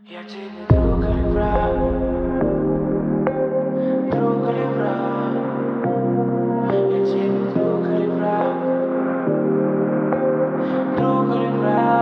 Я тебе друг или враг? Друг или враг? Я тебе друг или враг? Друг или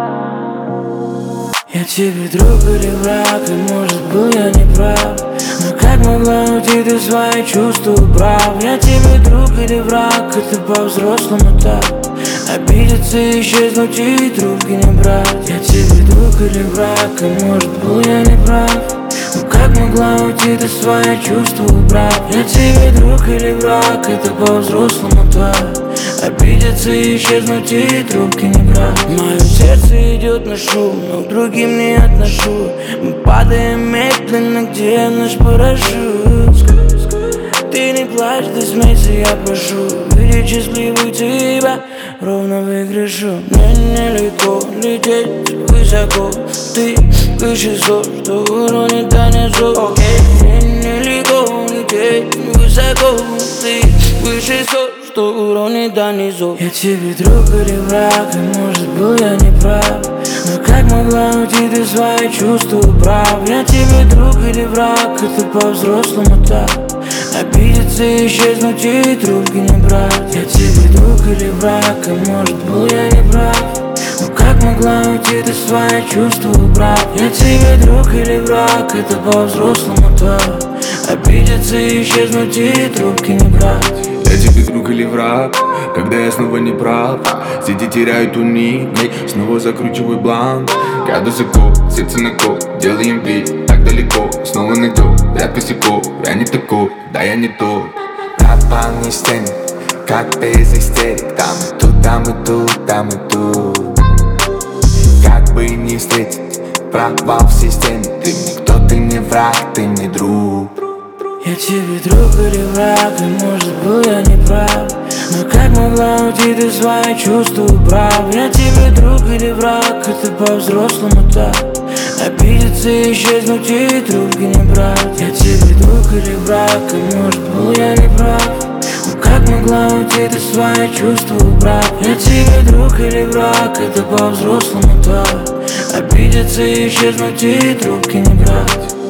враг? Я тебе друг или враг, и может был я не прав. Но как могла уйти ты свои чувства убрав? Я тебе друг или враг, это по-взрослому так. Обидеться, исчезнуть и трубки не брать. Я тебе друг или враг, и может был я не прав. Но как могла уйти ты свои чувства убрав? Я тебе друг или враг, это по-взрослому так. Обидеться, исчезнуть и трубки не брать. Мое сердце идет на шум, но к другим не отношу. Мы падаем медленно, где наш парашют? Ты не плачь, ты смейся, я прошу. Видеть счастливую тебя, ровно выигрышу. Мне нелегко лететь высоко. Ты выше зов, что уронит до низов. Мне нелегко лететь высоко. Ты выше зов, что уронит до низов. Я тебе друг или враг, и может был я не прав. Но как могла уйти ты свои чувства убрав? Я тебе друг или враг, это по-взрослому так. Обидеться, исчезнуть и трубки не брать. Я тебе друг или враг, и может был я не прав. Но как могла уйти ты свои чувства убрав? Я тебе друг или враг, это по-взрослому так. Обидеться, исчезнуть и трубки не брать. Я тебе друг или враг, когда я снова не прав. Сети теряют уник, снова закручиваю бланк. Я высоко, сердце на кол, делаем вид, так далеко. Снова найду ряд косяков, я не такой, да я не тот. Пропал не стен, как без истерик. Там и тут, там и тут, там и тут. Как бы не встретить провал в системе. Ты никто, ты не враг, ты не друг. Я тебе друг или враг, и может был я не прав. Но как могла уйти ты свои чувства убрав? Я тебе друг или враг, это по-взрослому так. Обидеться, исчезнуть и трубки не брать. Я тебе друг или враг, и может был я не прав. Но как могла уйти ты свои чувства убрав? Я тебе друг или враг, это по-взрослому так. Обидеться, исчезнуть и трубки не брать.